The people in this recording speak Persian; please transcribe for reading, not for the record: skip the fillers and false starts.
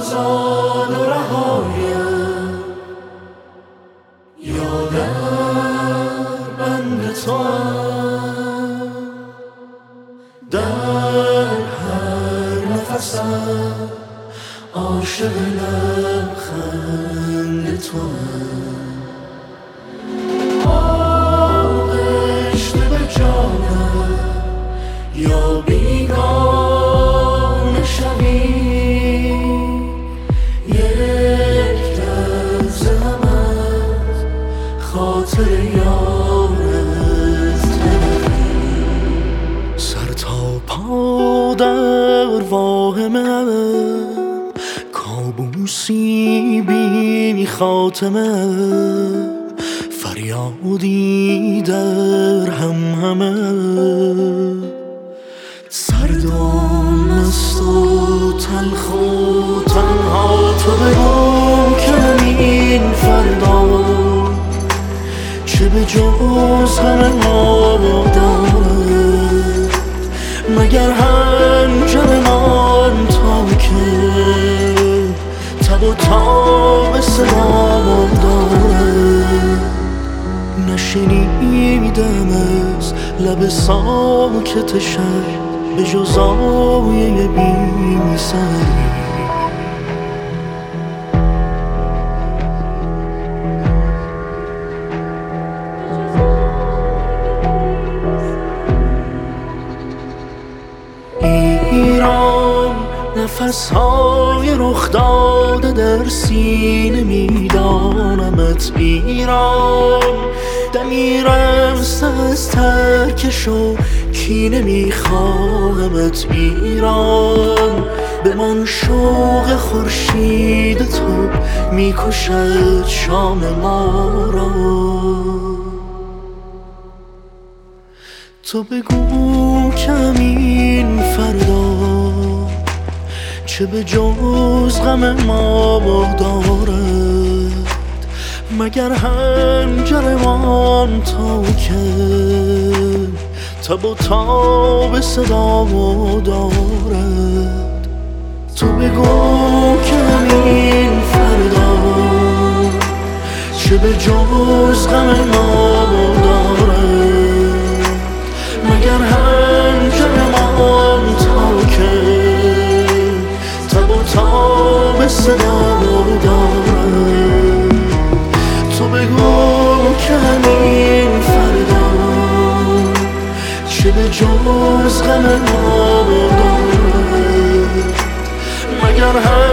آزاد و رهایم یا در بند توام، در هر نفسم عاشق لبخند توام. آغشته به جانم یا بیگانه شوی، یک لحظه هم از خاطر یارت نبری. سر تا پا در واهمم، کابوسی بی خاتمه، فریادی در همهمه. سرد و مست و تلخ و تنها تو بگو که این فردا چه به جز غم ما دارد، مگر هنجر من تا که تب و تاب صدا دارد. نشنیدم از لب ساکت شهر به جز آیه بی سری. ایران نفسهای رخ داده در سینه میدانمت. ایران دمی رمز از ترکش و کینه میخواهمت. ایران به من شوق خورشید تو میکشد شام ما را. تو بگو کمین فردا چه به جز غم ما دارد، مگر هنجرمان تا که تب و تاب صدا دارد. تو بگو کمین فردا چه به جز غم ما دارد، مگر هنجرمان تا که تب و تاب صدا دارد. تو بگو که همین فردا چه به جز غم ما دارد، مگر